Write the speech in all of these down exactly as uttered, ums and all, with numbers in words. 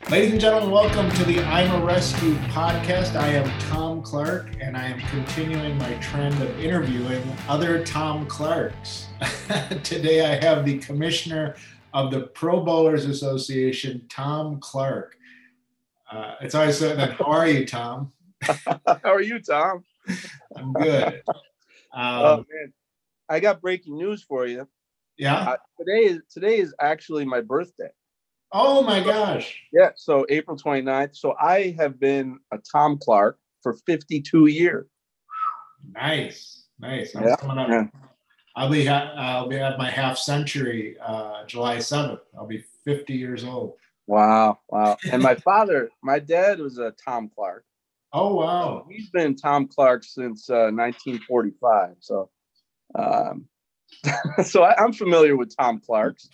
Ladies and gentlemen, welcome to the I'm a Rescue podcast. I am Tom Clark, and I am continuing my trend of interviewing other Tom Clarks. Today I have the commissioner of the Pro Bowlers Association, Tom Clark. Uh, it's always so then, how are you, Tom? How are you, Tom? I'm good. Um, oh, man. I got breaking news for you. Yeah? Uh, today is today is actually my birthday. Oh, my gosh. Yeah, so April twenty-ninth. So I have been a Tom Clark for fifty-two years. Nice. Nice. I'm Yeah. coming up. Yeah. I'll be, ha- I'll be at my half century, uh, July seventh. I'll be fifty years old. Wow. Wow. And my father, my dad was a Tom Clark. Oh, wow. He's been Tom Clark since uh, nineteen forty-five. So, um, so I, I'm familiar with Tom Clarks.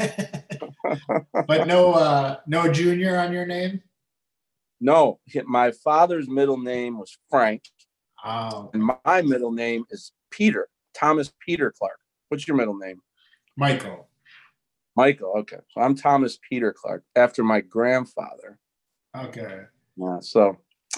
But no, uh, no junior on your name? No, my father's middle name was Frank. Oh. And my middle name is Peter, Thomas Peter Clark. What's your middle name? Michael. Michael, okay. So I'm Thomas Peter Clark after my grandfather. Okay. Yeah, so.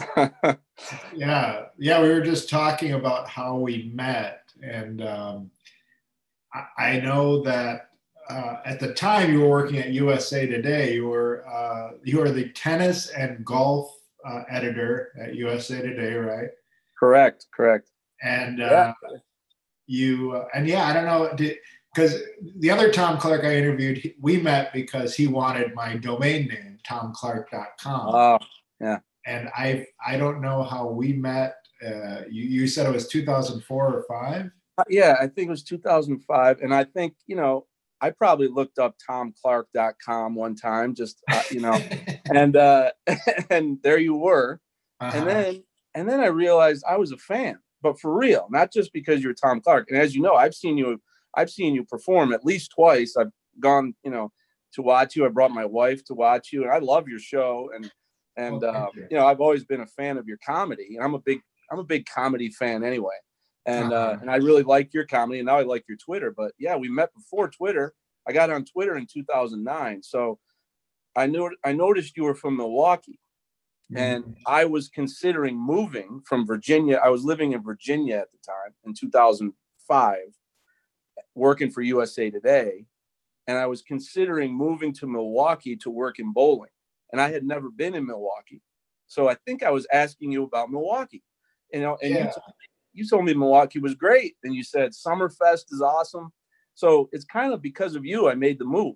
yeah. Yeah, we were just talking about how we met. And um, I, I know that Uh, at the time you were working at U S A Today, you were uh, you were the tennis and golf uh, editor at U S A Today, right? Correct, correct. And uh, yeah. you uh, and yeah, I don't know, because the other Tom Clark I interviewed, he, we met because he wanted my domain name, tom clark dot com. Oh, yeah. And I I don't know how we met. Uh, you you said it was two thousand four or five? Uh, yeah, I think it was two thousand five, and I think you know. I probably looked up tom clark dot com one time, just, uh, you know, and, uh, and there you were. Uh-huh. And then, and then I realized I was a fan, but for real, not just because you're Tom Clark. And as you know, I've seen you, I've seen you perform at least twice. I've gone, you know, to watch you. I brought my wife to watch you, and I love your show. And, and, oh, uh, you. you know, I've always been a fan of your comedy, and I'm a big, I'm a big comedy fan anyway. And uh, and I really like your comedy, and now I like your Twitter. But yeah, we met before Twitter. I got on Twitter in two thousand nine. So I knew I noticed you were from Milwaukee, mm-hmm. and I was considering moving from Virginia. I was living in Virginia at the time in two thousand five, working for U S A Today, and I was considering moving to Milwaukee to work in bowling. And I had never been in Milwaukee, so I think I was asking you about Milwaukee, you know, and yeah. you. T- You told me Milwaukee was great. And you said Summerfest is awesome. So it's kind of because of you I made the move.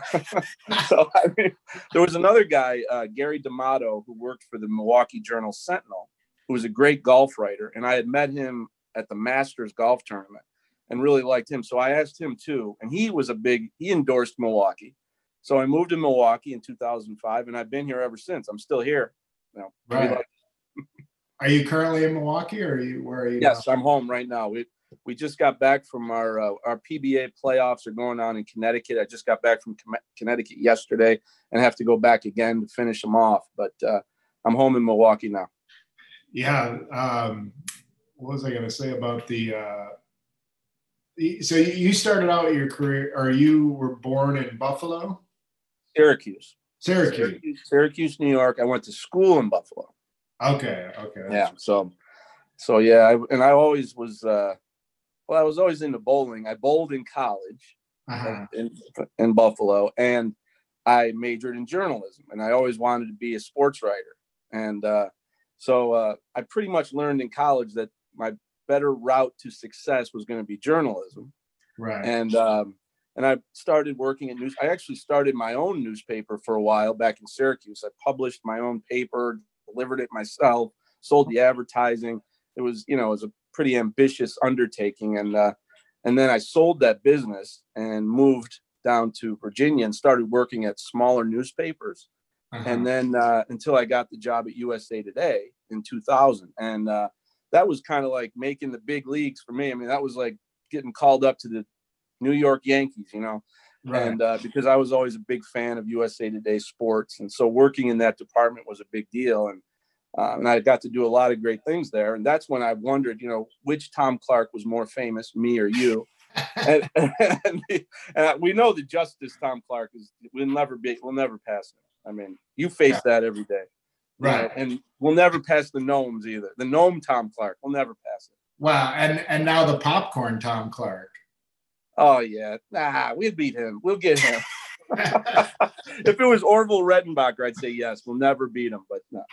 so I mean, there was another guy, uh, Gary D'Amato, who worked for the Milwaukee Journal Sentinel, who was a great golf writer. And I had met him at the Masters golf tournament and really liked him. So I asked him too. And he was a big, he endorsed Milwaukee. So I moved to Milwaukee in two thousand five, and I've been here ever since. I'm still here. You know, right. Are you currently in Milwaukee, or are you where are you? Yes, now? I'm home right now. We we just got back from our uh, our P B A playoffs are going on in Connecticut. I just got back from Connecticut yesterday and have to go back again to finish them off. But uh, I'm home in Milwaukee now. Yeah. Um, what was I going to say about the? Uh, so you started out your career, or you were born in Buffalo? Syracuse. Syracuse. Syracuse, Syracuse, New York. I went to school in Buffalo. Okay. Okay. Yeah. So, so yeah, I, and I always was. Uh, well, I was always into bowling. I bowled in college uh-huh. in, in Buffalo, and I majored in journalism. And I always wanted to be a sports writer. And uh, so uh, I pretty much learned in college that my better route to success was going to be journalism. Right. And um, and I started working at news. I actually started my own newspaper for a while back in Syracuse. I published my own paper, delivered it myself, sold the advertising. It was, you know, it was a pretty ambitious undertaking. And, uh, and then I sold that business and moved down to Virginia and started working at smaller newspapers. Uh-huh. And then, uh, until I got the job at U S A Today in two thousand. And, uh, that was kind of like making the big leagues for me. I mean, that was like getting called up to the New York Yankees, you know, right. and, uh, because I was always a big fan of U S A Today sports. And so working in that department was a big deal. And, Uh, and I got to do a lot of great things there. And that's when I wondered, you know, which Tom Clark was more famous, me or you? and, and, the, and we know the justice Tom Clark is. We'll never be. We'll never pass him. I mean, you face yeah. that every day, right? Know, and we'll never pass the gnomes either. The gnome Tom Clark. We'll never pass it. Wow, and and now the popcorn Tom Clark. Oh yeah, nah, we'd beat him. We'll get him. If it was Orville Redenbacher, I'd say yes. We'll never beat him, but no.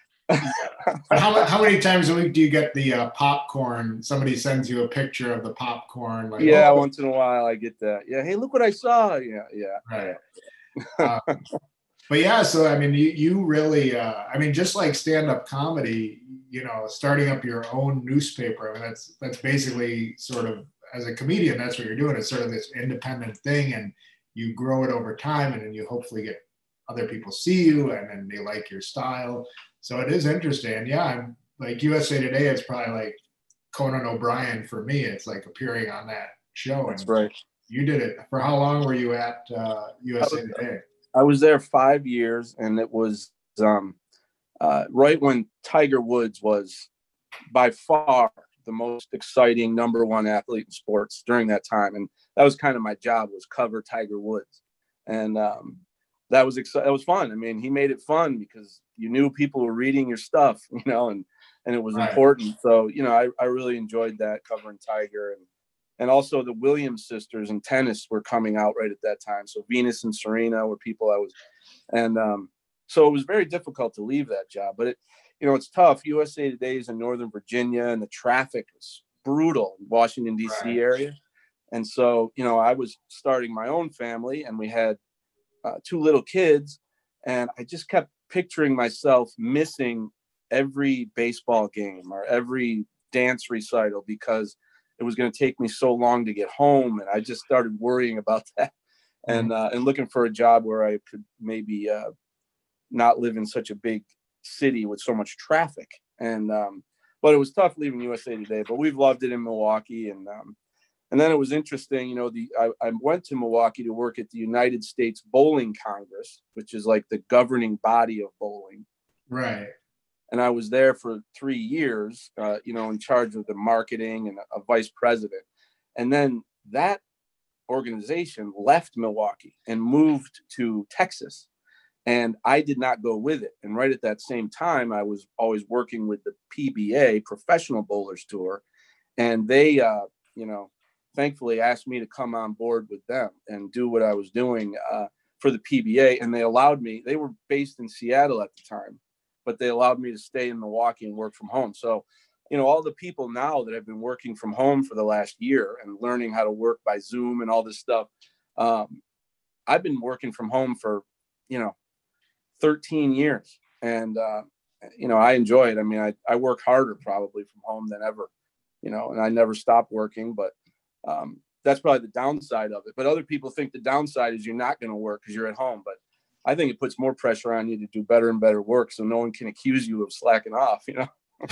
how, how many times a week do you get the uh, popcorn? Somebody sends you a picture of the popcorn. Like, yeah, oh. once in a while I get that. Yeah, hey, look what I saw. Yeah, yeah. Right. uh, but yeah, so I mean, you, you really, uh, I mean, just like stand-up comedy, you know, starting up your own newspaper. I mean, that's that's basically sort of, as a comedian, that's what you're doing. It's sort of this independent thing, and you grow it over time, and then you hopefully get other people see you, and then they like your style. So it is interesting. Yeah, I'm like U S A Today is probably like Conan O'Brien for me. It's like appearing on that show. That's and right. You did it. For how long were you at uh, U S A I was, Today? I was there five years, and it was um, uh, right when Tiger Woods was by far the most exciting number one athlete in sports during that time. And that was kind of my job, was cover Tiger Woods. And um, that was exciting. That was fun. I mean, he made it fun because you knew people were reading your stuff, you know, and, and it was right. important. So, you know, I, I really enjoyed that, covering Tiger. And, and also the Williams sisters in tennis were coming out right at that time. So Venus and Serena were people I was, and um, so it was very difficult to leave that job, but it, you know, it's tough. U S A Today is in Northern Virginia, and the traffic is brutal in Washington, D C right. area. And so, you know, I was starting my own family, and we had uh, two little kids, and I just kept picturing myself missing every baseball game or every dance recital because it was going to take me so long to get home. And I just started worrying about that, and, uh, and looking for a job where I could maybe uh, not live in such a big city with so much traffic. And um but it was tough leaving U S A Today, but we've loved it in Milwaukee. And um and then it was interesting, you know, the I, I went to Milwaukee to work at the United States Bowling Congress, which is like the governing body of bowling, right? And I was there for three years, uh you know, in charge of the marketing and a, a vice president. And then that organization left Milwaukee and moved to Texas. And I did not go with it. And right at that same time, I was always working with the P B A, Professional Bowlers Tour. And they, uh, you know, thankfully asked me to come on board with them and do what I was doing uh, for the P B A. And they allowed me, they were based in Seattle at the time, but they allowed me to stay in Milwaukee and work from home. So, you know, all the people now that have been working from home for the last year and learning how to work by Zoom and all this stuff, um, I've been working from home for, you know, thirteen years. And, uh, you know, I enjoy it. I mean, I, I work harder probably from home than ever, you know, and I never stop working, but um, that's probably the downside of it. But other people think the downside is you're not going to work because you're at home. But I think it puts more pressure on you to do better and better work, so no one can accuse you of slacking off, you know?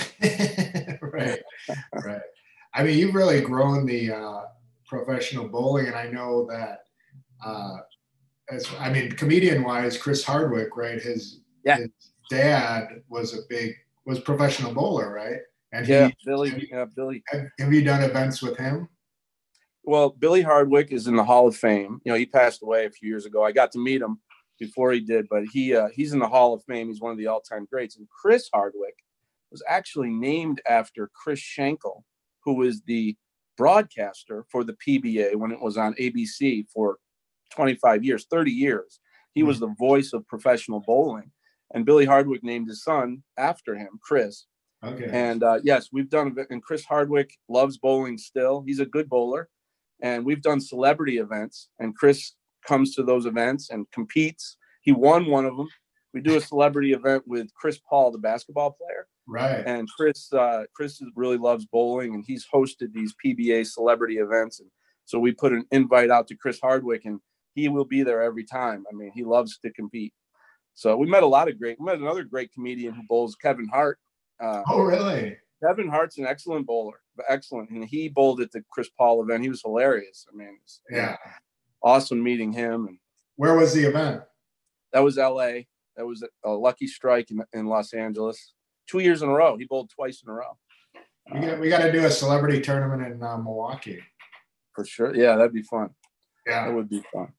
Right, right. I mean, you've really grown the uh, professional bowling, and I know that, uh, as I mean, comedian-wise, Chris Hardwick, right? His, yeah. his dad was a big was professional bowler, right? And he, yeah, Billy. Have, yeah, Billy. Have, have you done events with him? Well, Billy Hardwick is in the Hall of Fame. You know, he passed away a few years ago. I got to meet him before he did, but he uh, he's in the Hall of Fame. He's one of the all-time greats. And Chris Hardwick was actually named after Chris Schenkel, who was the broadcaster for the P B A when it was on A B C for twenty-five years, thirty years. He mm-hmm. was the voice of professional bowling. And Billy Hardwick named his son after him, Chris. Okay. And uh, yes, we've done, and Chris Hardwick loves bowling still. He's a good bowler. And we've done celebrity events, and Chris comes to those events and competes. He won one of them. We do a celebrity event with Chris Paul, the basketball player. Right. And Chris, uh, Chris really loves bowling, and he's hosted these P B A celebrity events. And so we put an invite out to Chris Hardwick, and he will be there every time. I mean, he loves to compete. So we met a lot of great, we met another great comedian who bowls, Kevin Hart. Uh, oh, really? Kevin Hart's an excellent bowler, excellent. And he bowled at the Chris Paul event. He was hilarious. I mean, was, yeah, you know, awesome meeting him. And where was the event? That was L A. That was a Lucky Strike in, in Los Angeles. Two years in a row. He bowled twice in a row. We got, we got to do a celebrity tournament in uh, Milwaukee. For sure. Yeah, that'd be fun. Yeah, that would be fun.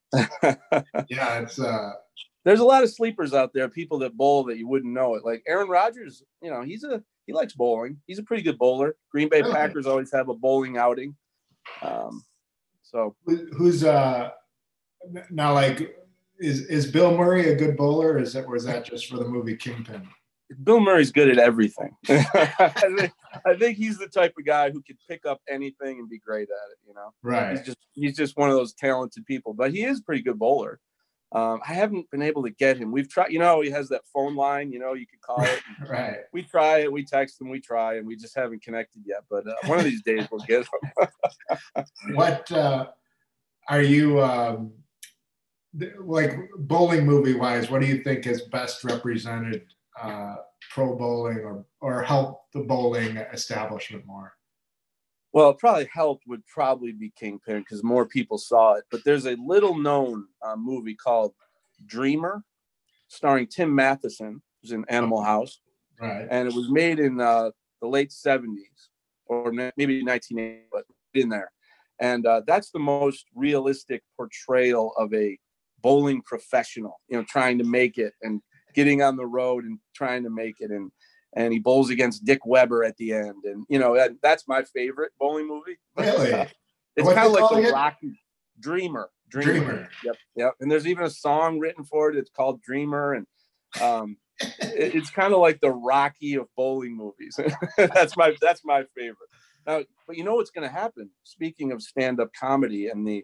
Yeah, it's uh there's a lot of sleepers out there, people that bowl that you wouldn't know it. Like Aaron Rodgers, you know, he's a he likes bowling. He's a pretty good bowler. Green Bay really? Packers always have a bowling outing. Um, so who's uh now like is is Bill Murray a good bowler? Or is that or is that just for the movie Kingpin? Bill Murray's good at everything. I, think, I think he's the type of guy who could pick up anything and be great at it. You know, right? He's just he's just one of those talented people. But he is a pretty good bowler. Um, I haven't been able to get him. We've tried, you know, he has that phone line, you know, you could call it. Right. We try it, we text him, we try, and we just haven't connected yet. But uh, one of these days we'll get him. What uh, are you, um, like bowling movie wise, what do you think has best represented uh, pro bowling or, or helped the bowling establishment more? Well, it probably helped would probably be Kingpin because more people saw it. But there's a little known uh, movie called Dreamer, starring Tim Matheson, who's in Animal House. Right. And it was made in uh, the late seventies or maybe nineteen eighty, but in there. And uh, that's the most realistic portrayal of a bowling professional, you know, trying to make it and getting on the road and trying to make it. And And he bowls against Dick Weber at the end. And, you know, that, that's my favorite bowling movie. Really? It's kind of like the Rocky Dreamer. Dreamer. Dreamer. Yep. Yep. And there's even a song written for it. It's called Dreamer. And um, it, it's kind of like the Rocky of bowling movies. that's my that's my favorite. Now, but you know what's going to happen? Speaking of stand-up comedy and the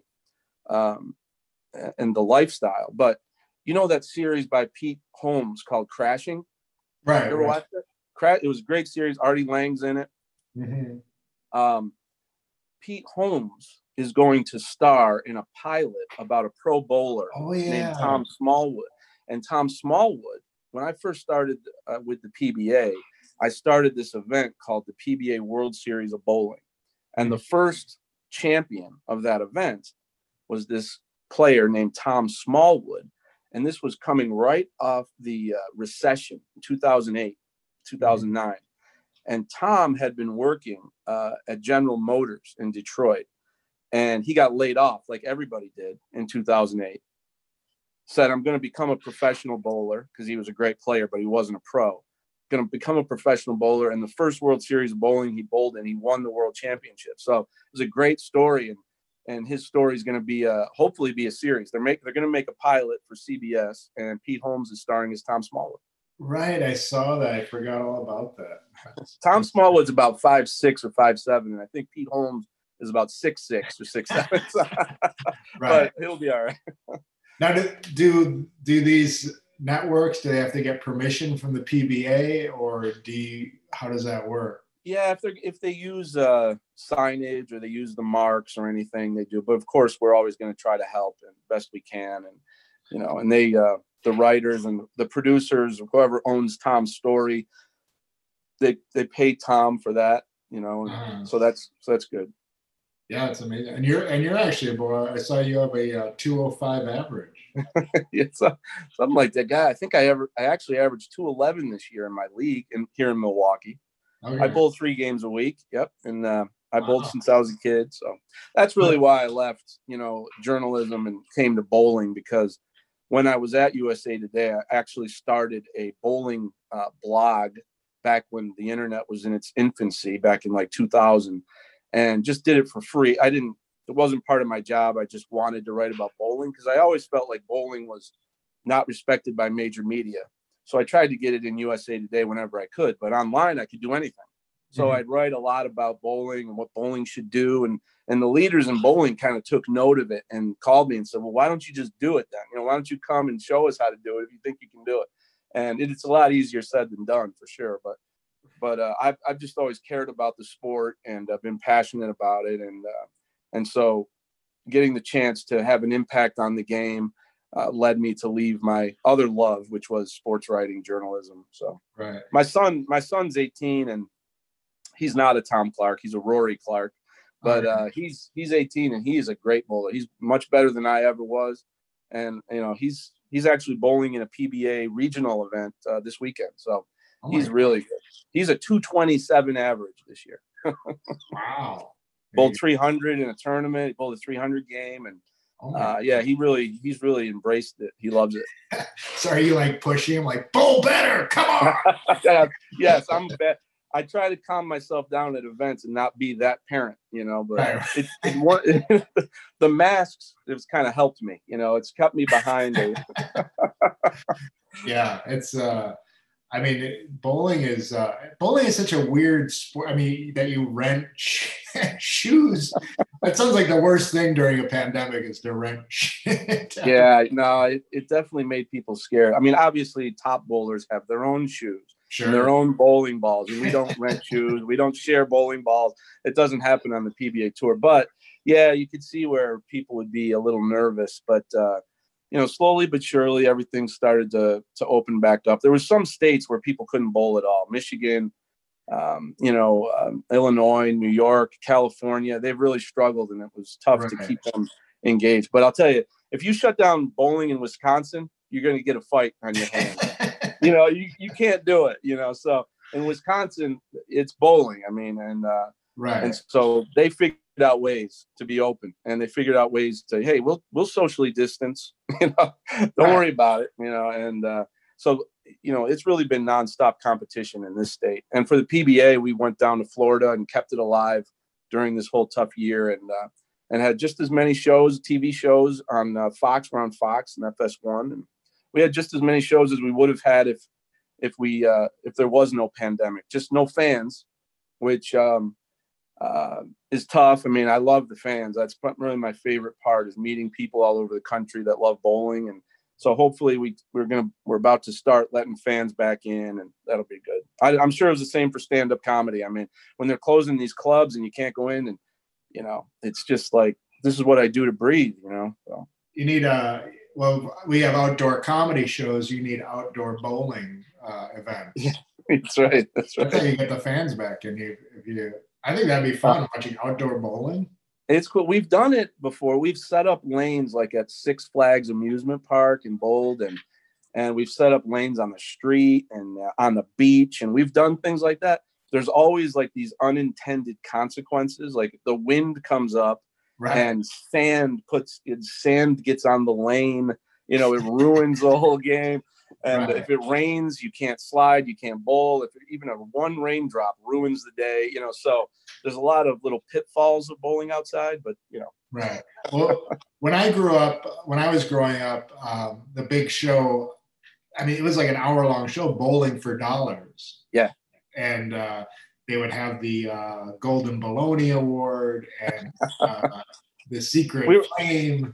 um, and the lifestyle, but you know that series by Pete Holmes called Crashing? Right. You ever right. watched it? It was a great series. Artie Lang's in it. Mm-hmm. Um, Pete Holmes is going to star in a pilot about a pro bowler oh, yeah. named Tom Smallwood. And Tom Smallwood, when I first started uh, with the P B A, I started this event called the P B A World Series of Bowling. And the first champion of that event was this player named Tom Smallwood. And this was coming right off the uh, recession in two thousand eight, two thousand nine. Mm-hmm. And Tom had been working uh, at General Motors in Detroit. And he got laid off like everybody did in two thousand eight. Said, I'm going to become a professional bowler because he was a great player, but he wasn't a pro. Going to become a professional bowler. And the first World Series of Bowling he bowled in, he won the world championship. So it was a great story. And And his story is going to be, a, hopefully, be a series. They're make they're going to make a pilot for C B S, and Pete Holmes is starring as Tom Smallwood. Right, I saw that. I forgot all about that. Tom Smallwood's about five six or five seven, and I think Pete Holmes is about six six or six seven. Right, but he'll be all right. Now, do, do do these networks? Do they have to get permission from the P B A, or do you, how does that work? Yeah, if they if they use uh, signage or they use the marks or anything, they do. But of course, we're always going to try to help as best we can, and you know, and they uh, the writers and the producers, whoever owns Tom's story, they they pay Tom for that, you know. And uh-huh. So that's so that's good. Yeah, it's amazing. And you're and you're actually a boy. I saw you have a uh, two oh five average. Yeah, so, something like that. Guy, I think I ever I actually averaged two eleven this year in my league in here in Milwaukee. Okay. I bowl three games a week. Yep. And uh, I wow. bowled since I was a kid. So that's really why I left, you know, journalism and came to bowling, because when I was at U S A Today, I actually started a bowling uh, blog back when the internet was in its infancy back in like two thousand, and just did it for free. I didn't, it wasn't part of my job. I just wanted to write about bowling because I always felt like bowling was not respected by major media. So I tried to get it in U S A Today whenever I could, but online I could do anything. So mm-hmm. I'd write a lot about bowling and what bowling should do. And, and the leaders in bowling kind of took note of it and called me and said, well, why don't you just do it then? You know, why don't you come and show us how to do it if you think you can do it? And it, it's a lot easier said than done, for sure. But but uh, I've, I've just always cared about the sport, and I've been passionate about it. And, uh, and so getting the chance to have an impact on the game Uh, led me to leave my other love, which was sports writing, journalism. So right. my son, my son's eighteen, and he's not a Tom Clark. He's a Rory Clark, but uh, he's he's eighteen, and he is a great bowler. He's much better than I ever was, and you know he's he's actually bowling in a P B A regional event uh, this weekend. So oh he's really good. He's a two twenty-seven average this year. Wow. bowled three hundred in a tournament. He bowled a three hundred game, and oh uh, yeah, he really he's really embraced it. He loves it. So are you like pushing him, like bowl better? Come on. Yes, I'm bet. I try to calm myself down at events and not be that parent, you know, but right. it, it, one, the masks, it's kind of helped me, you know, it's kept me behind. Yeah, it's, uh, I mean, bowling is, uh, bowling is such a weird sport. I mean, that you rent shoes. That sounds like the worst thing during a pandemic is to rent shit. Yeah, no, it, it definitely made people scared. I mean, obviously top bowlers have their own shoes. Sure. Their own bowling balls, and we don't rent shoes. We don't share bowling balls. It doesn't happen on the P B A tour. But yeah, you could see where people would be a little nervous. But uh, you know, slowly but surely, everything started to to open back up. There was some states where people couldn't bowl at all. Michigan, um, you know, um, Illinois, New York, California. They've really struggled, and it was tough right. to keep them engaged. But I'll tell you, if you shut down bowling in Wisconsin, you're going to get a fight on your hands. You know, you, you can't do it, you know. So in Wisconsin, it's bowling. I mean, and uh, right. And so they figured out ways to be open, and they figured out ways to, hey, we'll we'll socially distance, you know, don't right. worry about it, you know. And uh, so, you know, it's really been nonstop competition in this state. And for the P B A, we went down to Florida and kept it alive during this whole tough year, and uh, and had just as many shows, T V shows on uh, Fox. We're on Fox and F S one, and we had just as many shows as we would have had if if we uh, if there was no pandemic. Just no fans, which um, uh, is tough. I mean, I love the fans. That's really my favorite part, is meeting people all over the country that love bowling. And so hopefully we we're gonna we're about to start letting fans back in, and that'll be good. I, I'm sure it was the same for stand-up comedy. I mean, when they're closing these clubs and you can't go in, and you know, it's just like, this is what I do to breathe. You know, so you need a. Well, we have outdoor comedy shows. You need outdoor bowling uh, events. Yeah, that's right. That's right. That's how you get the fans back. And you, if you, I think that'd be fun, watching outdoor bowling. It's cool. We've done it before. We've set up lanes like at Six Flags amusement park in Bold, and and we've set up lanes on the street and uh, on the beach, and we've done things like that. There's always like these unintended consequences, like the wind comes up. Right. And sand puts sand gets on the lane, you know, it ruins the whole game. And right. if it rains, you can't slide, you can't bowl. If even a one raindrop ruins the day, you know, so there's a lot of little pitfalls of bowling outside, but you know. Right. Well, when I grew up, when I was growing up, um, the big show, I mean, it was like an hour long show, Bowling for Dollars. Yeah. And uh they would have the uh, Golden Bologna Award and uh, the Secret we, Flame.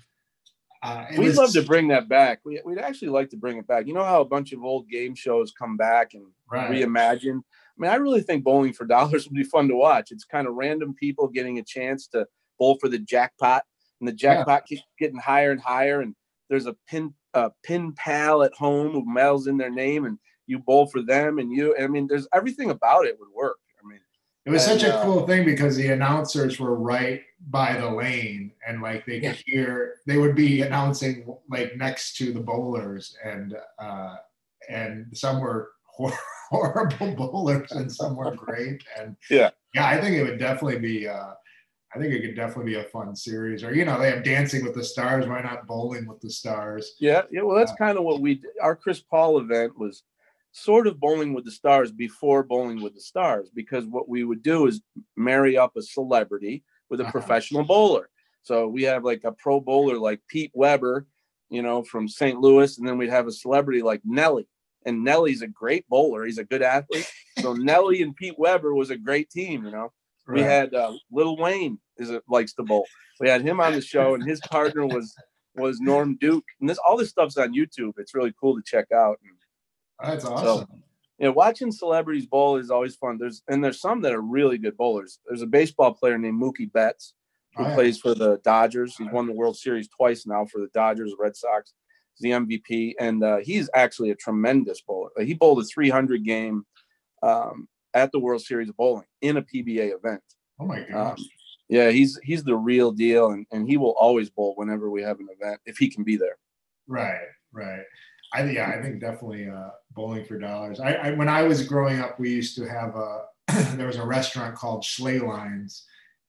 Uh, we'd was, love to bring that back. We, we'd actually like to bring it back. You know how a bunch of old game shows come back and right. reimagine? I mean, I really think Bowling for Dollars would be fun to watch. It's kind of random people getting a chance to bowl for the jackpot, and the jackpot yeah. keeps getting higher and higher. And there's a pin, a pin pal at home who mails in their name, and you bowl for them. And you, I mean, there's everything about it would work. It was and, such a uh, cool thing because the announcers were right by the lane, and like they could hear, they would be announcing like next to the bowlers, and uh, and some were hor- horrible bowlers and some were great. And yeah, yeah, I think it would definitely be. Uh, I think it could definitely be a fun series. Or you know, they have Dancing with the Stars. Why not Bowling with the Stars? Yeah, yeah. Well, that's uh, kind of what we did. Our Chris Paul event was sort of Bowling with the Stars before Bowling with the Stars, because what we would do is marry up a celebrity with a uh-huh. professional bowler. So we have like a pro bowler like Pete Weber, you know, from Saint Louis, and then we'd have a celebrity like Nelly. And Nelly's a great bowler. He's a good athlete. So Nelly and Pete Weber was a great team, you know. Right. We had uh, Lil Wayne is a, likes to bowl. We had him on the show, and his partner was was Norm Duke. And this all this stuff's on YouTube. It's really cool to check out. And, that's awesome. So, you know, watching celebrities bowl is always fun. There's and there's some that are really good bowlers. There's a baseball player named Mookie Betts who oh, yeah. plays for the Dodgers. He's won the World Series twice now for the Dodgers, Red Sox. He's the M V P, and uh, he's actually a tremendous bowler. He bowled a three hundred game um, at the World Series of Bowling in a P B A event. Oh my gosh. Um, yeah, he's he's the real deal, and, and he will always bowl whenever we have an event if he can be there. Right, right. I yeah, I think definitely uh, Bowling for Dollars. I, I when I was growing up, we used to have a there was a restaurant called Schley Lines,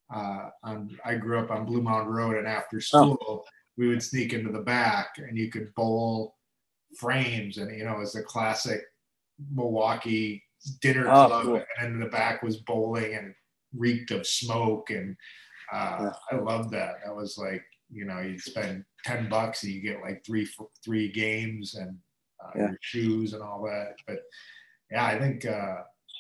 uh, on, I grew up on Blue Mountain Road, and after school, oh. we would sneak into the back, and you could bowl frames, and, you know, it was a classic Milwaukee dinner oh, club, cool. and then in the back was bowling and reeked of smoke, and uh, yeah. I loved that. That was like, you know, you spend ten bucks and you get like three three games and uh, yeah. your shoes and all that. But yeah, I think. Uh,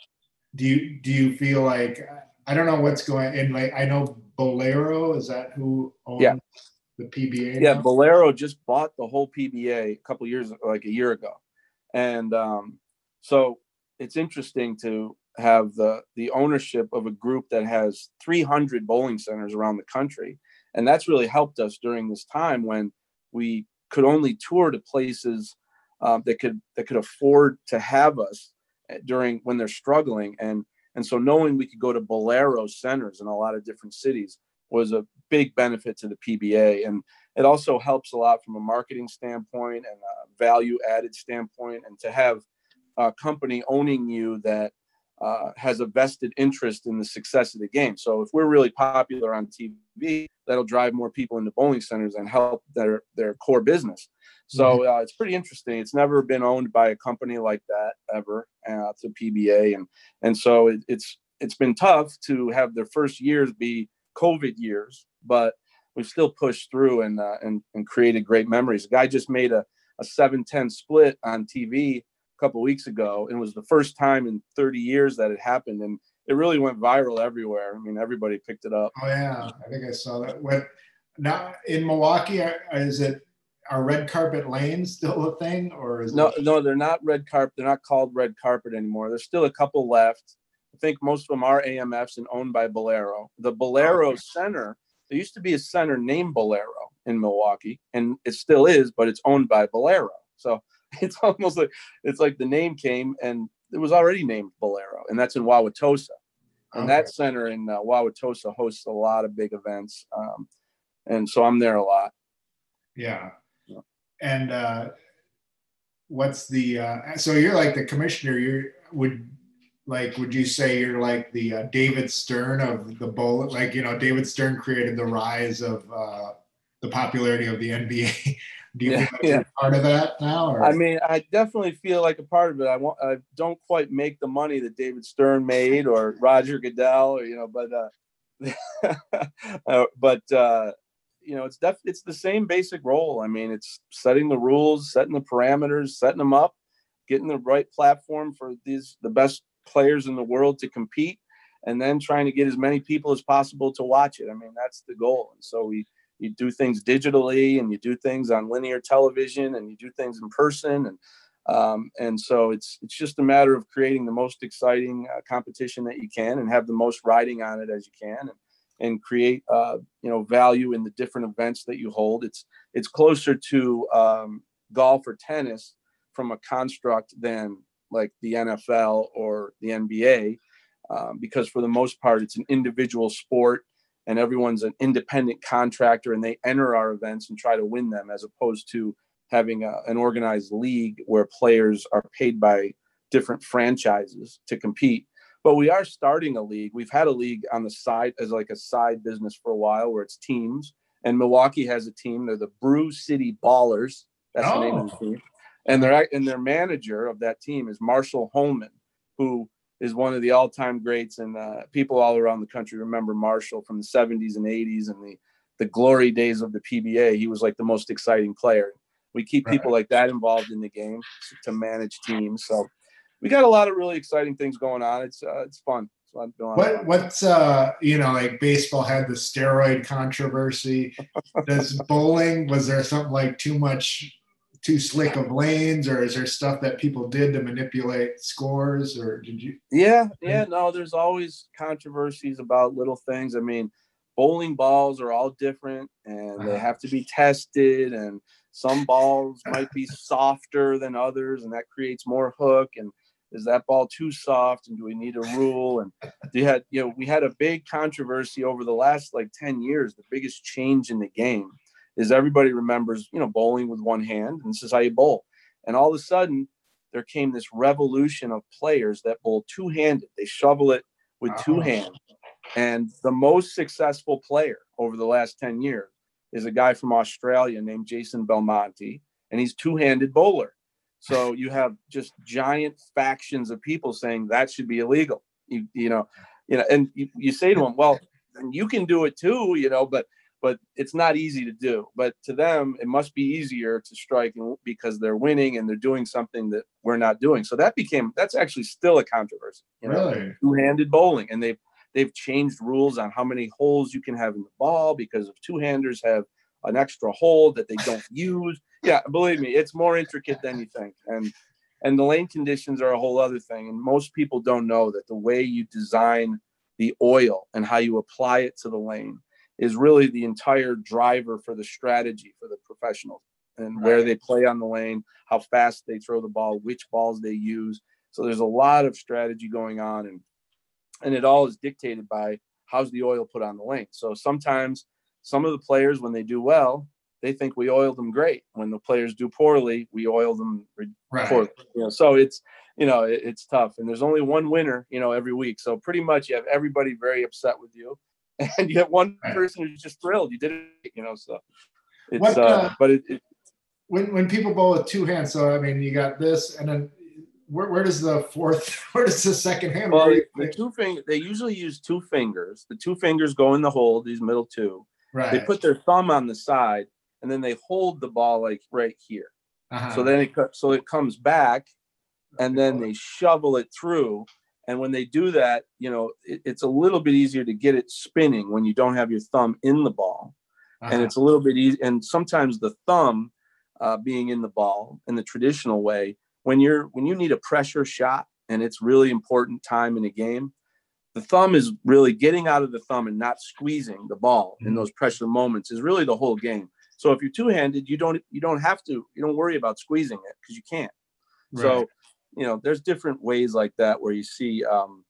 do you do you feel like, I don't know what's going in? Like, I know Bolero, is that who owns yeah. the P B A? Yeah, now? Bolero just bought the whole P B A a couple years, like a year ago, and um, so it's interesting to have the the ownership of a group that has three hundred bowling centers around the country. And that's really helped us during this time when we could only tour to places um, that could that could afford to have us during when they're struggling. And and so knowing we could go to Bolero centers in a lot of different cities was a big benefit to the P B A. And it also helps a lot from a marketing standpoint and a value added standpoint. And to have a company owning you that Uh, has a vested interest in the success of the game. So if we're really popular on T V, that'll drive more people into bowling centers and help their their core business. So uh, it's pretty interesting. It's never been owned by a company like that ever. Uh, it's a P B A, and and so it, it's it's been tough to have their first years be COVID years, but we've still pushed through and uh, and and created great memories. The guy just made a a seven ten split on T V couple of weeks ago, and it was the first time in thirty years that it happened, and it really went viral everywhere. I mean, everybody picked it up. Oh yeah, I think I saw that. What now in Milwaukee? Is it, are red carpet lanes still a thing, or is no? it... No, they're not red carpet. They're not called red carpet anymore. There's still a couple left. I think most of them are A M Fs and owned by Bolero. The Bolero okay. Center. There used to be a center named Bolero in Milwaukee, and it still is, but it's owned by Bolero. So it's almost like it's like the name came and it was already named Bolero, and that's in Wauwatosa. And okay. that center in uh, Wauwatosa hosts a lot of big events. Um, and so I'm there a lot. Yeah. yeah. And uh, what's the, uh, so you're like the commissioner, you would like, would you say you're like the uh, David Stern of the bowl? Like, you know, David Stern created the rise of uh, the popularity of the N B A. Do you yeah, feel like yeah. you're part of that now? Or? I mean, I definitely feel like a part of it. I want, I don't quite make the money that David Stern made or Roger Goodell, or, you know, but, uh, uh, but, uh, you know, it's def it's the same basic role. I mean, it's setting the rules, setting the parameters, setting them up, getting the right platform for these, the best players in the world to compete, and then trying to get as many people as possible to watch it. I mean, that's the goal. And so we, you do things digitally, and you do things on linear television, and you do things in person. And, um, and so it's, it's just a matter of creating the most exciting uh, competition that you can and have the most riding on it as you can, and, and create, uh, you know, value in the different events that you hold. It's, it's closer to um, golf or tennis from a construct than like the N F L or the N B A, um, because for the most part, it's an individual sport. And everyone's an independent contractor, and they enter our events and try to win them, as opposed to having a, an organized league where players are paid by different franchises to compete. But we are starting a league. We've had a league on the side as like a side business for a while, where it's teams. And Milwaukee has a team. They're the Brew City Ballers. That's oh. the name of the team. And their and their manager of that team is Marshall Holman, who is one of the all-time greats, and uh, people all around the country remember Marshall from the seventies and eighties and the, the glory days of the P B A. He was like the most exciting player. We keep people right. like that involved in the game to manage teams. So we got a lot of really exciting things going on. It's uh, it's fun. So I'm doing what what's uh you know, like baseball had the steroid controversy. Does bowling, was there something like too much? Too slick of lanes, or is there stuff that people did to manipulate scores, or did you? Yeah, yeah, no, there's always controversies about little things. I mean, bowling balls are all different, and uh-huh. they have to be tested, and some balls might be softer than others, and that creates more hook. And is that ball too soft, and do we need a rule? And you had, you know, we had a big controversy over the last like ten years. The biggest change in the game is everybody remembers, you know, bowling with one hand, and this is how you bowl. And all of a sudden, there came this revolution of players that bowl two-handed. They shovel it with two hands. And the most successful player over the last ten years is a guy from Australia named Jason Belmonte, and he's two-handed bowler. So you have just giant factions of people saying that should be illegal. You, you know, you know, and you, you say to them, well, you can do it too, you know, but but it's not easy to do. But to them, it must be easier to strike because they're winning and they're doing something that we're not doing. So that became, that's actually still a controversy. You know? Really? Two-handed bowling. And they've, they've changed rules on how many holes you can have in the ball because of two-handers have an extra hole that they don't use. Yeah, believe me, it's more intricate than you think. And and the lane conditions are a whole other thing. And most people don't know that the way you design the oil and how you apply it to the lane is really the entire driver for the strategy for the professionals and where they play on the lane, how fast they throw the ball, which balls they use. So there's a lot of strategy going on, and and it all is dictated by how's the oil put on the lane. So sometimes some of the players, when they do well, they think we oiled them great. When the players do poorly, we oil them right. poorly. You know, so it's, you know, it, it's tough. And there's only one winner, you know, every week. So pretty much you have everybody very upset with you. And you have one right. person who's just thrilled. You did it, you know, so it's, what, uh, uh, but it, it, when, when people bowl with two hands, so, I mean, you got this, and then where, where does the fourth, where does the second hand? Well, the two finger, they usually use two fingers. The two fingers go in the hole, these middle two. Right. They put their thumb on the side, and then they hold the ball like right here. Uh-huh. So then it, so it comes back, and then they shovel it through. And when they do that, you know, it, it's a little bit easier to get it spinning when you don't have your thumb in the ball. Uh-huh. And it's a little bit easy. And sometimes the thumb uh, being in the ball in the traditional way, when you're, when you need a pressure shot and it's really important time in a game, the thumb is really getting out of the thumb and not squeezing the ball mm-hmm. in those pressure moments is really the whole game. So if you're two-handed, you don't, you don't have to, you don't worry about squeezing it because you can't. Right. So, you know, there's different ways like that where you see, um,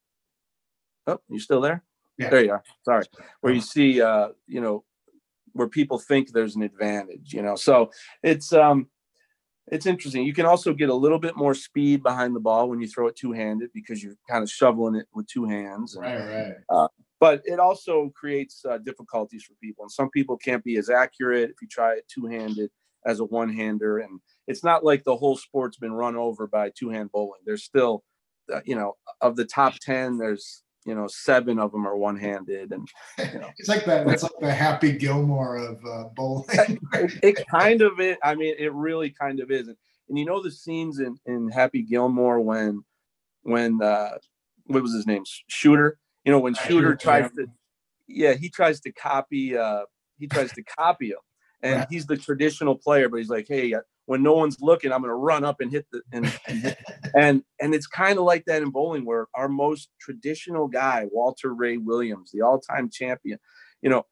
oh, you still there? Yeah. There you are. Sorry. Where you see, uh, you know, where people think there's an advantage, you know, so it's, um, it's interesting. You can also get a little bit more speed behind the ball when you throw it two-handed because you're kind of shoveling it with two hands. And, right, right. Uh, but it also creates uh, difficulties for people. And some people can't be as accurate if you try it two-handed as a one-hander. And it's not like the whole sport's been run over by two-hand bowling. There's still, uh, you know, of the top ten, there's, you know, seven of them are one-handed. And, you know. It's like that. That's like the Happy Gilmore of uh, bowling. it, it kind of is. I mean, it really kind of is. And, and you know, the scenes in, in Happy Gilmore when, when, uh, what was his name? Shooter. You know, when Shooter tries to, yeah, he tries to copy, uh, he tries to copy him. And right. he's the traditional player, but he's like, hey, when no one's looking, I'm going to run up and hit the, and, and, hit. and, and it's kind of like that in bowling where our most traditional guy, Walter Ray Williams, the all-time champion, you know,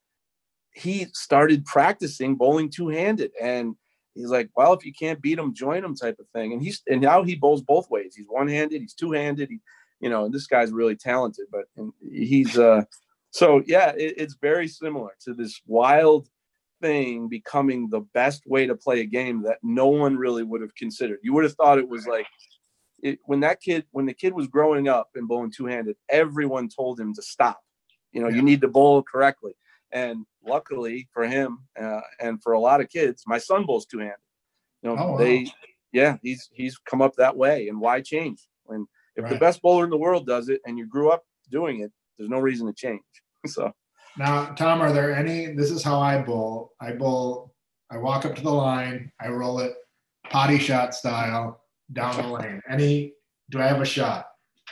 he started practicing bowling two-handed. And he's like, well, if you can't beat him, join him type of thing. And he's, and now he bowls both ways. He's one-handed, he's two-handed. He, you know, and this guy's really talented, but he's, uh, so yeah, it, it's very similar to this wild thing becoming the best way to play a game that no one really would have considered. You would have thought it was like it, when that kid, when the kid was growing up and bowling two-handed, everyone told him to stop. You know, yeah. you need to bowl correctly. And luckily for him uh, and for a lot of kids, my son bowls two-handed. You know, oh, they, wow. yeah, he's he's come up that way. And why change? When if right. the best bowler in the world does it and you grew up doing it, there's no reason to change. So. Now, Tom, are there any, this is how I bowl. I bowl, I walk up to the line, I roll it potty shot style down the lane. Any, do I have a shot?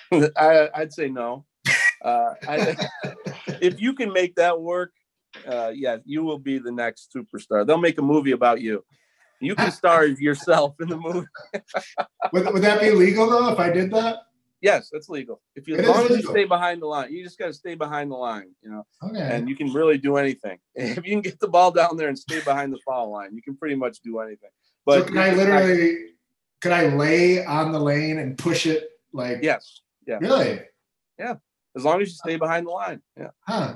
I, I'd say no. Uh, I, if you can make that work, uh, yeah, you will be the next superstar. They'll make a movie about you. You can star yourself in the movie. would, would that be legal, though, if I did that? Yes, that's legal. If you, as long as you stay behind the line, you just got to stay behind the line, you know, okay. and you can really do anything. If you can get the ball down there and stay behind the foul line, you can pretty much do anything. But so can I literally, not, can I lay on the lane and push it like? Yes. Yeah. Really? Yeah. As long as you stay behind the line. Yeah. Huh.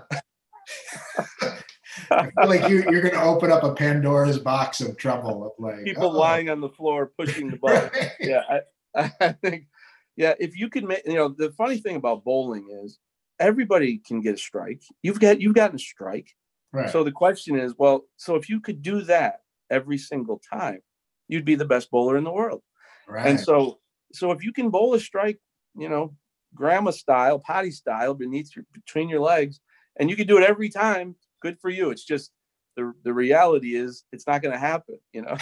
I feel like you, you're going to open up a Pandora's box of trouble. Of like people uh-oh. lying on the floor pushing the ball. Right. Yeah, I, I think. Yeah, if you could make, you know, the funny thing about bowling is everybody can get a strike. You've got you've gotten a strike. Right. So the question is, well, so if you could do that every single time, you'd be the best bowler in the world. Right. And so, so if you can bowl a strike, you know, grandma style, potty style, beneath your, between your legs, and you can do it every time, good for you. It's just the the reality is it's not going to happen. You know,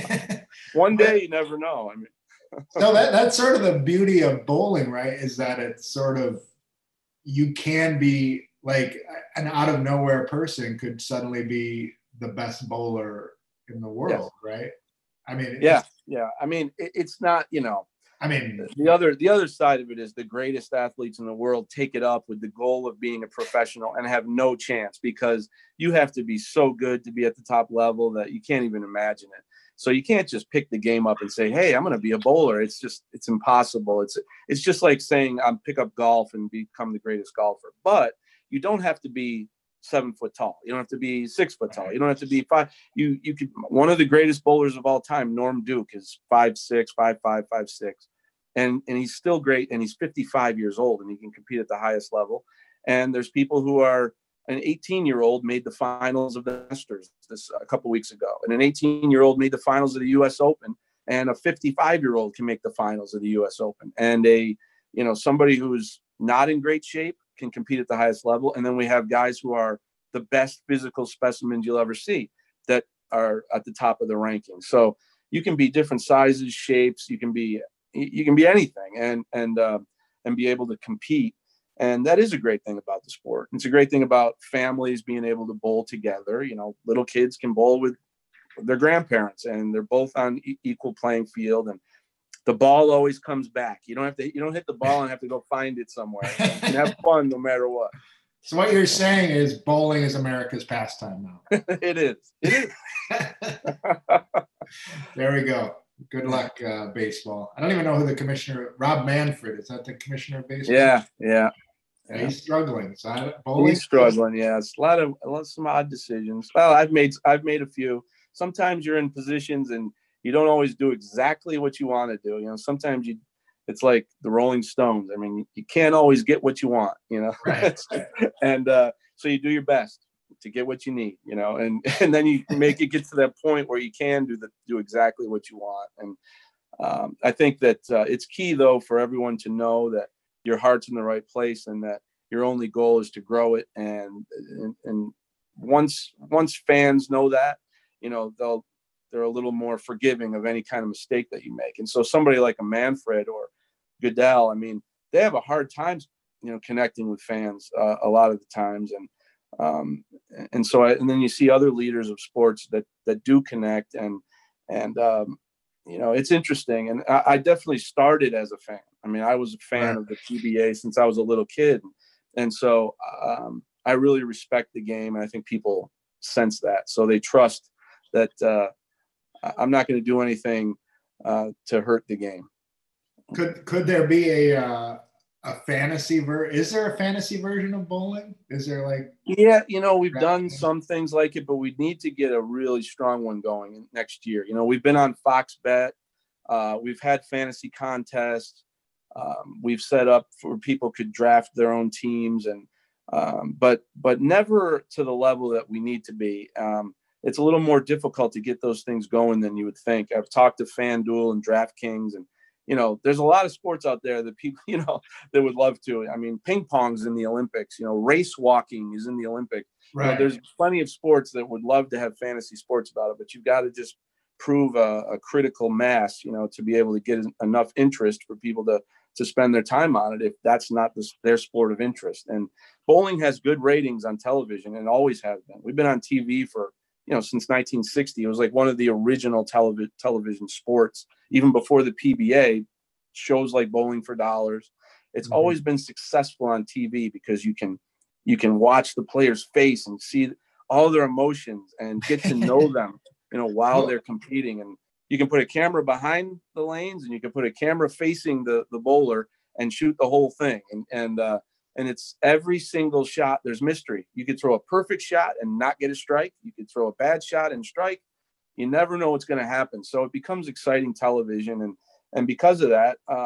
one day you never know. I mean, so that that's sort of the beauty of bowling, right? Is that it's sort of, you can be like an out of nowhere person could suddenly be the best bowler in the world, yes. Right? I mean, yeah, yeah. I mean, it, it's not, you know, I mean, the other, the other side of it is the greatest athletes in the world take it up with the goal of being a professional and have no chance, because you have to be so good to be at the top level that you can't even imagine it. So you can't just pick the game up and say, hey, I'm going to be a bowler. It's just, it's impossible. It's, it's just like saying I'm pick up golf and become the greatest golfer. But you don't have to be seven foot tall. You don't have to be six foot tall. You don't have to be five. You, you could, one of the greatest bowlers of all time, Norm Duke, is five, six, five, five, five, six. And, and he's still great. And he's fifty-five years old and he can compete at the highest level. And there's people who are, an eighteen year old made the finals of the Masters this a couple weeks ago. And an eighteen year old made the finals of the U S Open, and a fifty-five year old can make the finals of the U S Open. And a, you know, somebody who's not in great shape can compete at the highest level. And then we have guys who are the best physical specimens you'll ever see that are at the top of the ranking. So you can be different sizes, shapes, you can be, you can be anything and, and, uh, and be able to compete. And that is a great thing about the sport. It's a great thing about families being able to bowl together. You know, little kids can bowl with their grandparents and they're both on e- equal playing field. And the ball always comes back. You don't have to, you don't hit the ball and have to go find it somewhere. You can have fun no matter what. So what you're saying is bowling is America's pastime now. It is. It is. There we go. Good luck, uh, baseball. I don't even know who the commissioner, Rob Manfred, is that the commissioner of baseball? Yeah, yeah. Yeah, he's struggling. So I, bowling, he's struggling. Yeah, it's a lot of a lot of some odd decisions. Well, I've made I've made a few. Sometimes you're in positions and you don't always do exactly what you want to do. You know, sometimes you, it's like the Rolling Stones. I mean, you can't always get what you want. You know, right. and uh, so you do your best to get what you need. You know, and and then you make it get to that point where you can do the do exactly what you want. And um, I think that uh, it's key though for everyone to know that your heart's in the right place and that your only goal is to grow it. And, and, and once, once fans know that, you know, they'll, they're a little more forgiving of any kind of mistake that you make. And so somebody like a Manfred or Goodell, I mean, they have a hard time, you know, connecting with fans uh, a lot of the times. And, um, and so, I, and then you see other leaders of sports that, that do connect and, and, um, you know, it's interesting. And I, I definitely started as a fan. I mean, I was a fan right. of the P B A since I was a little kid. And so um, I really respect the game. And I think people sense that. So they trust that uh, I'm not going to do anything uh, to hurt the game. Could could there be a uh, a fantasy ver? Is there a fantasy version of bowling? Is there like? Yeah, you know, we've done some things like it, but we need to get a really strong one going next year. You know, we've been on Fox Bet. Uh, we've had fantasy contests. Um, we've set up for people could draft their own teams, and um, but but never to the level that we need to be. Um, it's a little more difficult to get those things going than you would think. I've talked to FanDuel and DraftKings, and you know, there's a lot of sports out there that people, you know, that would love to. I mean, ping pong's in the Olympics. You know, race walking is in the Olympics. Right. You know, there's plenty of sports that would love to have fantasy sports about it, but you've got to just prove a, a critical mass, you know, to be able to get enough interest for people to to spend their time on it if that's not the, their sport of interest. And bowling has good ratings on television and always has been. We've been on T V for, you know, since nineteen sixty. It was like one of the original television television sports, even before the P B A. Shows like Bowling for Dollars. It's mm-hmm. always been successful on T V because you can you can watch the player's face and see all their emotions and get to know them, you know, while cool. they're competing. And you can put a camera behind the lanes and you can put a camera facing the, the bowler and shoot the whole thing. And, and, uh, and it's every single shot. There's mystery. You could throw a perfect shot and not get a strike. You could throw a bad shot and strike. You never know what's going to happen. So it becomes exciting television. And, and because of that, um,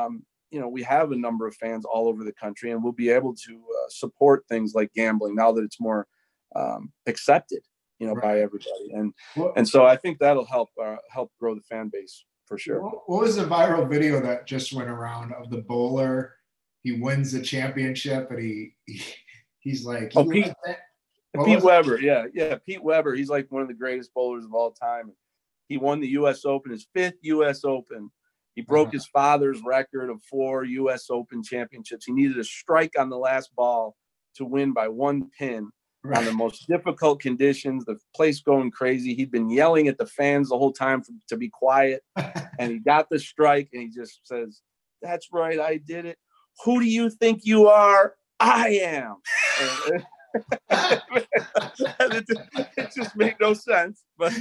you know, we have a number of fans all over the country, and we'll be able to uh, support things like gambling now that it's more um, accepted, you know, right. by everybody. And what, and so I think that'll help uh, help grow the fan base for sure. What was the viral video that just went around of the bowler? He wins the championship, and he, he he's like, oh, Pete, Pete Weber, yeah, yeah, Pete Weber. He's like one of the greatest bowlers of all time. He won the U S Open, his fifth U S Open. He broke uh-huh. his father's record of four U S Open championships. He needed a strike on the last ball to win by one pin right. on the most difficult conditions, the place going crazy. He'd been yelling at the fans the whole time for, to be quiet, and he got the strike, and he just says, "That's right, I did it. Who do you think you are? I am." and, and it, it just made no sense, but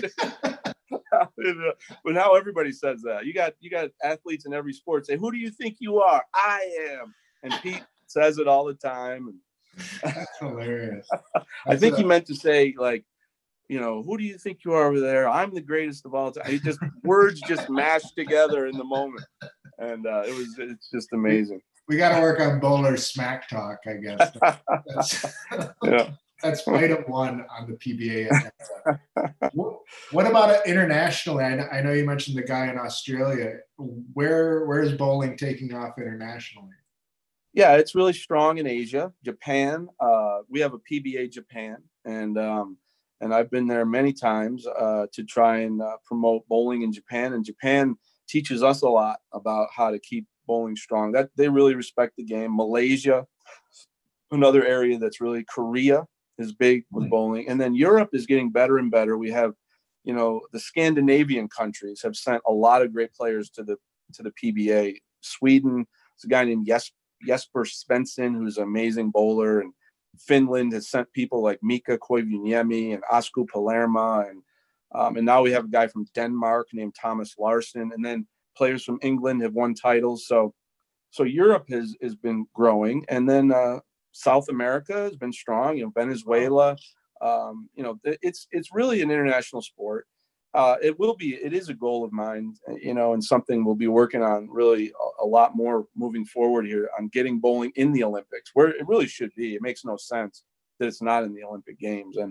but now everybody says that. You got you got athletes in every sport say, "Who do you think you are? I am." And Pete says it all the time. That's hilarious. I think a- he meant to say, like, you know, "Who do you think you are over there? I'm the greatest of all time." He just words just mashed together in the moment, and uh, it was it's just amazing. We got to work on bowler smack talk, I guess. That's, yeah. That's item one on the P B A agenda. what, what about it internationally? I know, I know you mentioned the guy in Australia. Where where is bowling taking off internationally? Yeah, it's really strong in Asia, Japan. Uh, we have a P B A Japan, and um, and I've been there many times uh, to try and uh, promote bowling in Japan. And Japan teaches us a lot about how to keep bowling strong. That they really respect the game. Malaysia, another area that's really Korea. Is big with bowling. And then Europe is getting better and better. We have, you know, the Scandinavian countries have sent a lot of great players to the to the P B A. Sweden, there's a guy named Jes- Jesper Svensson, who's an amazing bowler. And Finland has sent people like Mika Koivuniemi and Asku Palermo. And, um, and now we have a guy from Denmark named Thomas Larson. And then players from England have won titles. So so Europe has, has been growing. And then uh, South America has been strong, you know, Venezuela, um, you know, it's, it's really an international sport. Uh, it will be, it is a goal of mine, you know, and something we'll be working on really a, a lot more moving forward here on getting bowling in the Olympics, where it really should be. It makes no sense that it's not in the Olympic Games. And,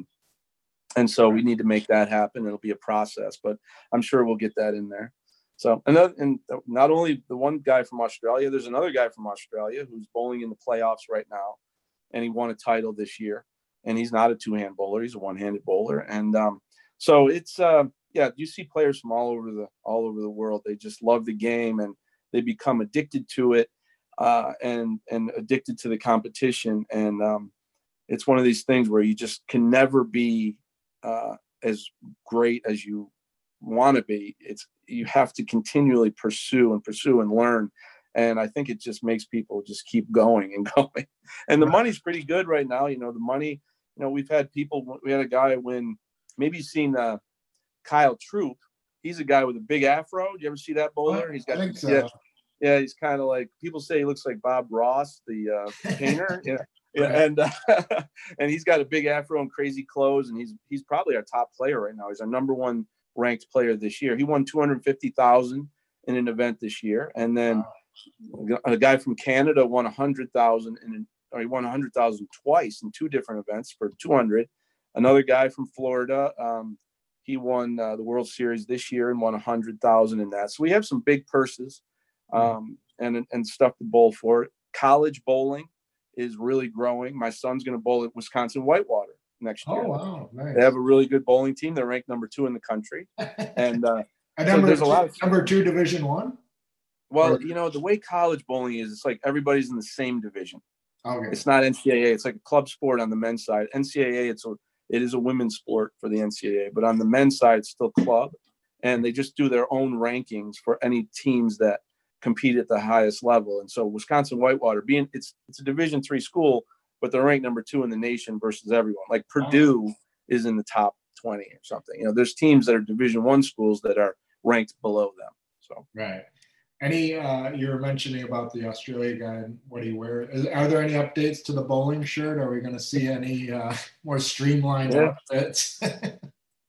and so we need to make that happen. It'll be a process, but I'm sure we'll get that in there. So, another, and not only the one guy from Australia, there's another guy from Australia who's bowling in the playoffs right now. And he won a title this year, and he's not a two-hand bowler; he's a one-handed bowler. And um, so it's uh, yeah, you see players from all over the all over the world. They just love the game, and they become addicted to it, uh, and and addicted to the competition. And um, it's one of these things where you just can never be uh, as great as you want to be. It's you have to continually pursue and pursue and learn. And I think it just makes people just keep going and going. And the money's pretty good right now. You know, the money, you know, we've had people, we had a guy win, maybe you've seen uh, Kyle Troop. He's a guy with a big afro. Did you ever see that bowler? He's got, I think so. yeah, yeah, he's kind of like, people say he looks like Bob Ross, the uh, painter. Yeah. Yeah, right. and uh, and he's got a big afro and crazy clothes, and he's he's probably our top player right now. He's our number one ranked player this year. He won two hundred fifty thousand in an event this year, and then wow. a guy from Canada won a hundred thousand in, or he won a hundred thousand twice in two different events for two hundred. Another guy from Florida, um, he won uh, the World Series this year and won a hundred thousand in that. So we have some big purses um, and and stuff to bowl for. College bowling is really growing. My son's going to bowl at Wisconsin Whitewater next year. Oh, wow. Nice. They have a really good bowling team. They're ranked number two in the country. And, uh, and number, so there's two, a lot of number two division one? Well, or? you know, the way college bowling is, it's like everybody's in the same division. Okay. It's not N C double A. It's like a club sport on the men's side. N C double A, it's a, it is a women's sport for the N C double A, but on the men's side, it's still club. And they just do their own rankings for any teams that compete at the highest level. And so Wisconsin Whitewater, being it's it's a Division three school, but they're ranked number two in the nation versus everyone. Like Purdue oh. is in the top twenty or something. You know, there's teams that are Division one schools that are ranked below them. So right. Any uh, you were mentioning about the Australia guy and what he wears. Is, are there any updates to the bowling shirt? Are we going to see any uh, more streamlined yeah. outfits?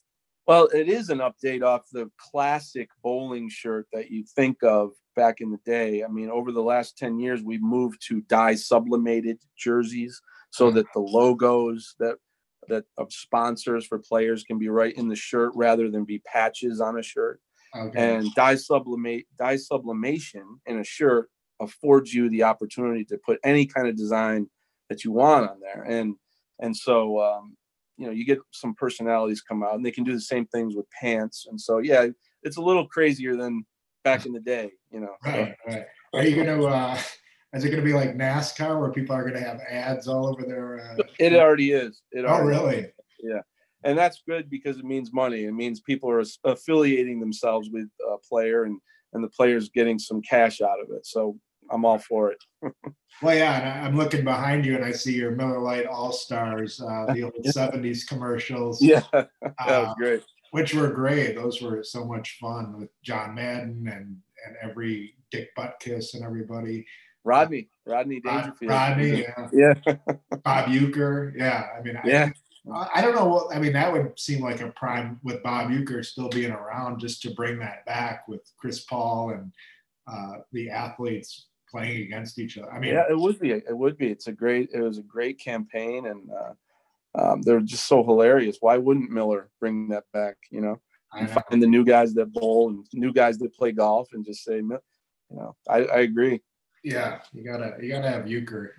Well, it is an update off the classic bowling shirt that you think of back in the day. I mean, over the last ten years, we've moved to dye sublimated jerseys so that the logos that that of sponsors for players can be right in the shirt rather than be patches on a shirt. Okay. And dye sublimate dye sublimation in a shirt affords you the opportunity to put any kind of design that you want on there. And and so um, you know, you get some personalities come out, and they can do the same things with pants. And so, yeah, it's a little crazier than back in the day, you know. Right, so. right. Are you going to, uh, is it going to be like NASCAR where people are going to have ads all over their? Uh, it already is. It oh, already really? Is. Yeah. And that's good because it means money. It means people are affiliating themselves with a player, and, and the player's getting some cash out of it. So I'm all for it. Well, yeah, and I'm looking behind you, and I see your Miller Lite All-Stars, uh, the old seventies commercials. Yeah, that was uh, great. Which were great. Those were so much fun with John Madden and and every Dick Butkus and everybody. Rodney, Rodney Dangerfield. Rodney, yeah. Yeah. Bob Uecker, yeah. I mean, yeah. I, I don't know. What, I mean, that would seem like a prime with Bob Uecker still being around, just to bring that back with Chris Paul and uh, the athletes playing against each other. I mean, yeah, it would be. It would be. It's a great. It was a great campaign, and uh, um, they're just so hilarious. Why wouldn't Miller bring that back? You know, and know. Find the new guys that bowl and new guys that play golf, and just say, you know, I, I agree. Yeah, you gotta you gotta have Uecker.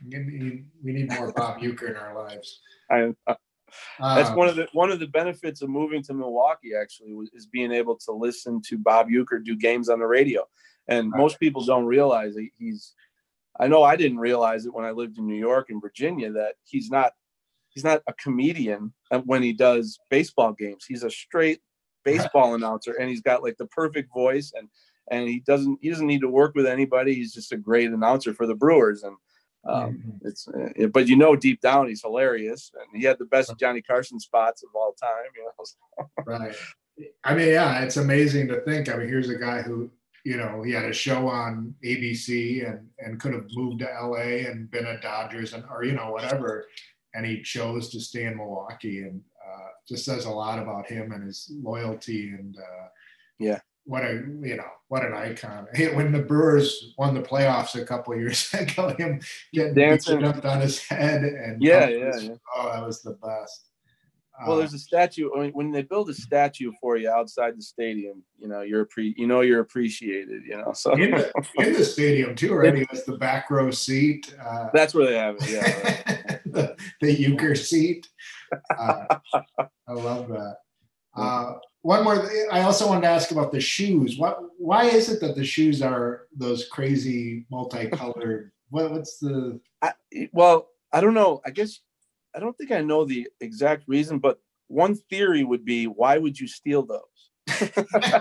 We need more Bob Uecker in our lives. I. Uh, That's um, one of the one of the benefits of moving to Milwaukee. Actually, was, is being able to listen to Bob Uecker do games on the radio. And most people don't realize that he's, I know I didn't realize it when I lived in New York and Virginia, that he's not, he's not a comedian when he does baseball games. He's a straight baseball announcer, and he's got like the perfect voice, and, and he doesn't, he doesn't need to work with anybody. He's just a great announcer for the Brewers. And um, mm-hmm. it's, uh, but you know, deep down, he's hilarious, and he had the best Johnny Carson spots of all time. You know? Right. I mean, yeah, it's amazing to think. I mean, here's a guy who, you know, he had a show on A B C and, and could have moved to L A and been a Dodgers and, or, you know, whatever. And he chose to stay in Milwaukee, and uh, just says a lot about him and his loyalty. And uh, yeah, what a, you know, what an icon. When the Brewers won the playoffs a couple of years ago, him getting dancing jumped on his head. And yeah, yeah, yeah. Oh, that was the best. Well, there's a statue. I mean, when they build a statue for you outside the stadium, you know you're pre, you know you're appreciated. You know, so in the, in the stadium too, right? He has the back row seat. Uh, That's where they have it. Yeah, right. the, the Uecker seat. Uh, I love that. Uh, one more. I also wanted to ask about the shoes. What? Why is it that the shoes are those crazy multicolored? What? What's the? I, well, I don't know. I guess. I don't think I know the exact reason, but one theory would be, why would you steal those?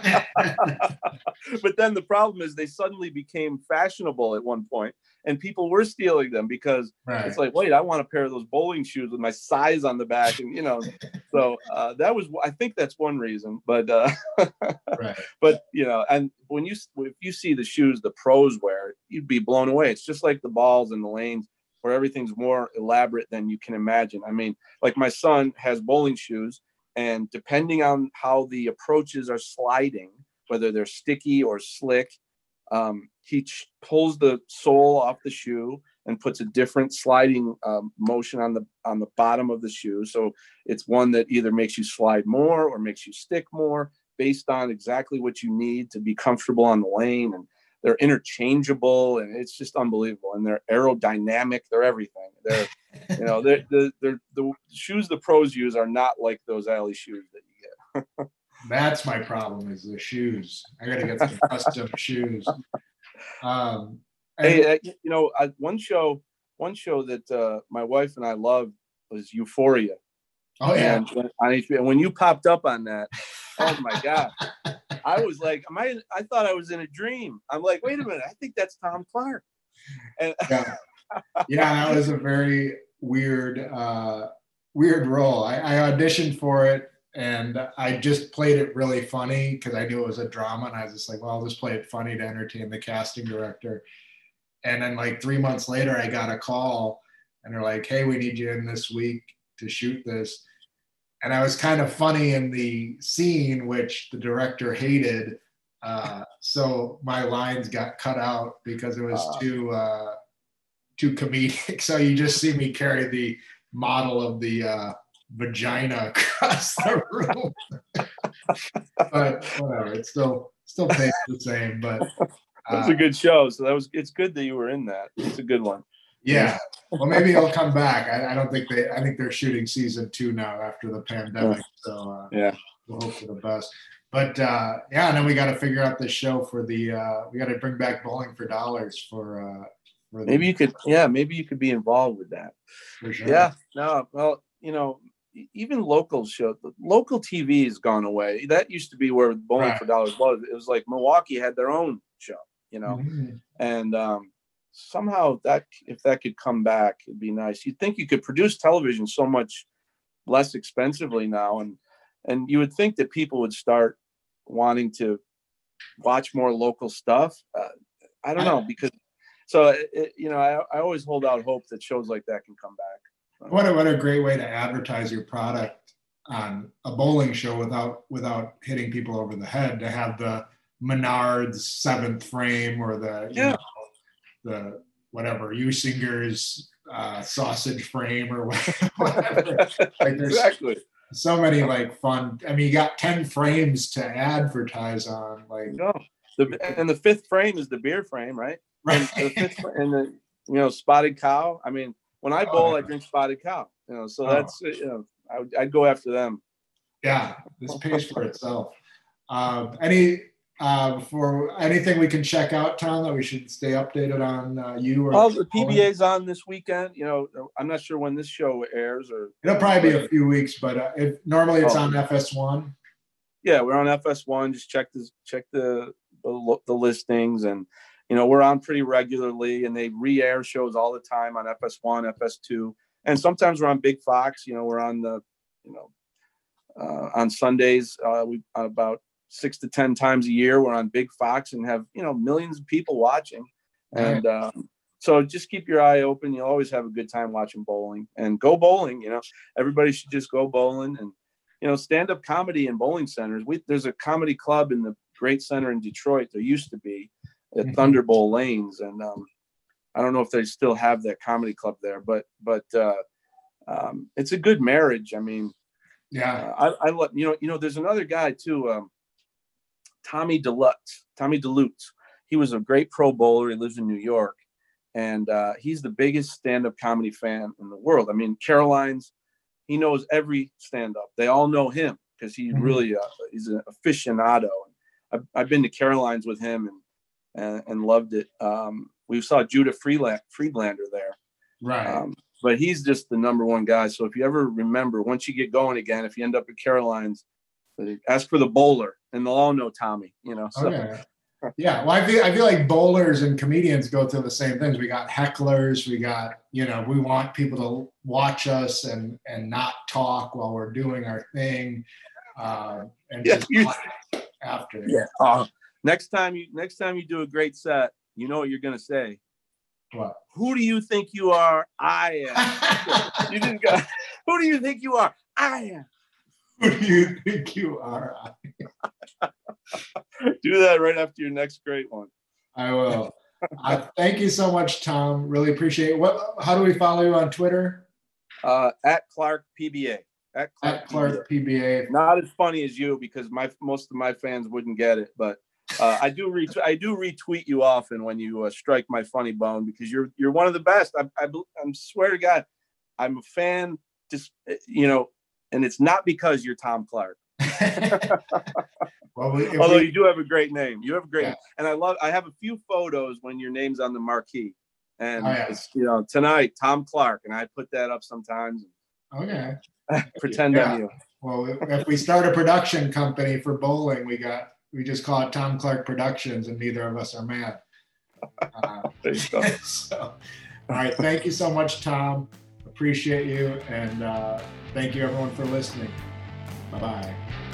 But then the problem is they suddenly became fashionable at one point, and people were stealing them because right. It's like, wait, I want a pair of those bowling shoes with my size on the back, and you know, so uh, that was, I think that's one reason. But uh, right. But you know, and when you if you see the shoes the pros wear, you'd be blown away. It's just like the balls and the lanes, where everything's more elaborate than you can imagine. I mean, like my son has bowling shoes, and depending on how the approaches are sliding, whether they're sticky or slick, um, he ch- pulls the sole off the shoe and puts a different sliding um, motion on the on the bottom of the shoe. So it's one that either makes you slide more or makes you stick more, based on exactly what you need to be comfortable on the lane. And they're interchangeable, and it's just unbelievable. And they're aerodynamic. They're everything. They're, you know, they're, they're, they're, the shoes the pros use are not like those alley shoes that you get. That's my problem, is the shoes. I got to get some custom shoes. Um, and- hey, uh, you know, I, one show, one show that uh, my wife and I loved was Euphoria. Oh yeah. And when, on H B O, when you popped up on that, oh my God. I was like, am I, I thought I was in a dream. I'm like, wait a minute, I think that's Tom Clark. And yeah. yeah, that was a very weird, uh, weird role. I, I auditioned for it, and I just played it really funny because I knew it was a drama, and I was just like, well, I'll just play it funny to entertain the casting director. And then like three months later, I got a call, and they're like, hey, we need you in this week to shoot this. and I was kind of funny in the scene, which the director hated. Uh, so my lines got cut out because it was uh, too uh, too comedic. So you just see me carry the model of the uh, vagina across the room. But whatever, it's still still tastes the same. But uh, it was a good show. So that was it's good that you were in that. It's a good one. Yeah. Well, maybe he'll come back. I, I don't think they. I think they're shooting season two now after the pandemic. So uh, yeah, we'll hope for the best. But uh, yeah, and then we got to figure out the show for the. Uh, we got to bring back Bowling for Dollars for. Uh, for maybe the, you could. Yeah, maybe you could be involved with that. For sure. Yeah. No. Well, you know, even local show, local T V has gone away. That used to be where Bowling right. for Dollars was. It was like Milwaukee had their own show, you know, mm-hmm. and um, somehow that if that could come back, it'd be nice. You'd think you could produce television so much less expensively now, and and you would think that people would start wanting to watch more local stuff. Uh, I don't know because so it, you know I, I always hold out hope that shows like that can come back. What a, what a great way to advertise your product on a bowling show without without hitting people over the head, to have the Menards seventh frame or the you yeah. know, the whatever Usinger's uh, sausage frame or whatever. Like there's exactly. so many like fun. I mean, you got ten frames to advertise on. Like no, the, and the fifth frame is the beer frame, right? Right. And the fifth and the you know spotted cow. I mean, when I bowl, oh, yeah. I drink spotted cow. You know, so oh. that's you know I would, I'd go after them. Yeah, this pays for itself. Uh, any. Uh, for anything we can check out, Tom, that we should stay updated on uh, you or well, the P B A's on this weekend. You know, I'm not sure when this show airs, or it'll probably be a few weeks, but uh, if normally it's oh. on F S one. Yeah, we're on F S one. Just check the check the, the the listings, and you know we're on pretty regularly, and they re-air shows all the time on F S one, F S two, and sometimes we're on Big Fox. You know, we're on the you know uh, on Sundays. Uh, we about six to ten times a year we're on Big Fox and have you know millions of people watching, and right. um, so just keep your eye open. You'll always have a good time watching bowling, and go bowling. You know, everybody should just go bowling, and you know, stand-up comedy in bowling centers. We there's a comedy club in the Great Center in Detroit. There used to be at mm-hmm. Thunderbowl Lanes, and um, I don't know if they still have that comedy club there, but but uh, um, it's a good marriage. I mean, yeah, uh, I, I love you know you know there's another guy too. Um, Tommy DeLutz, Tommy DeLutz. He was a great pro bowler. He lives in New York, and uh, he's the biggest stand-up comedy fan in the world. I mean, Caroline's, he knows every stand-up. They all know him because he mm-hmm. really uh, he's an aficionado. I've, I've been to Caroline's with him and and, and loved it. Um, we saw Judah Friedlander, Friedlander there, right? Um, but he's just the number one guy. So if you ever remember, once you get going again, if you end up at Caroline's, ask for the bowler, and they'll all know Tommy. You know. So. Okay. Yeah. Well, I feel I feel like bowlers and comedians go through the same things. We got hecklers. We got you know we want people to watch us and and not talk while we're doing our thing. Uh, and yeah, just you, after. Yeah. Uh, next time you next time you do a great set, you know what you're gonna say. What? Who do you think you are? I am. You didn't go. Who do you think you are? I am. Who do you think you are? Do that right after your next great one. I will. uh, thank you so much, Tom. Really appreciate it. What? How do we follow you on Twitter? Uh, at Clark P B A. At Clark, at Clark P B A. Not as funny as you because my most of my fans wouldn't get it, but uh, I do ret- I do retweet you often when you uh, strike my funny bone because you're you're one of the best. I I, I swear to God, I'm a fan. Just you know. And it's not because you're Tom Clark. Well, we, although we, you do have a great name, you have a great, yeah. name. And I love. I have a few photos when your name's on the marquee, and oh, yeah. it's, you know tonight Tom Clark, and I put that up sometimes. Okay. Pretend yeah. I'm you. Well, if we start a production company for bowling, we got we just call it Tom Clark Productions, and neither of us are mad. Uh, there you go. So, all right. Thank you so much, Tom. Appreciate you, and uh, thank you everyone for listening. Bye-bye.